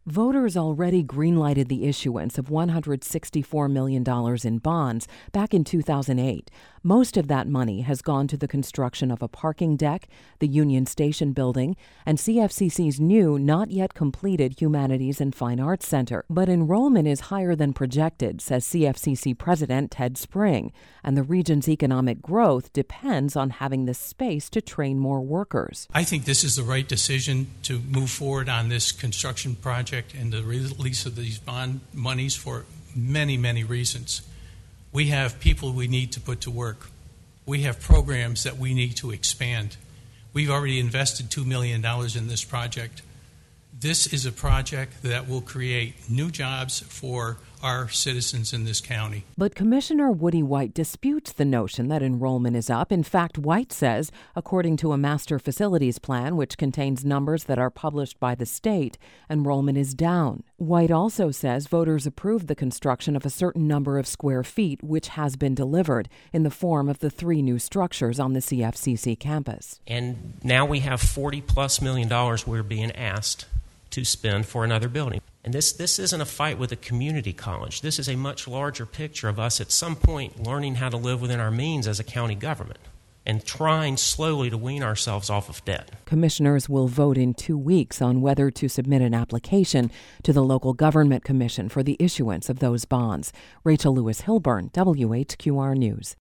Voters already greenlighted the issuance of $164 million in bonds back in 2008. Most of that money has gone to the construction of a parking deck, the Union Station building, and CFCC's new, not yet completed Humanities and Fine Arts Center. But enrollment is higher than projected, says CFCC President Ted Spring, and the region's economic growth depends on having the space to train more workers. I think this is the right decision to move forward on this construction project and the release of these bond monies for many, many reasons. We have people we need to put to work. We have programs that we need to expand. We've already invested $2 million in this project. This is a project that will create new jobs for our citizens in this county. But Commissioner Woody White disputes the notion that enrollment is up. In fact, White says, according to a master facilities plan, which contains numbers that are published by the state, enrollment is down. White also says voters approved the construction of a certain number of square feet, which has been delivered in the form of the 3 new structures on the CFCC campus. And now we have $40+ million we're being asked to spend for another building. And this isn't a fight with a community college. This is a much larger picture of us at some point learning how to live within our means as a county government and trying slowly to wean ourselves off of debt. Commissioners will vote in 2 weeks on whether to submit an application to the Local Government Commission for the issuance of those bonds. Rachel Lewis Hilburn, WHQR News.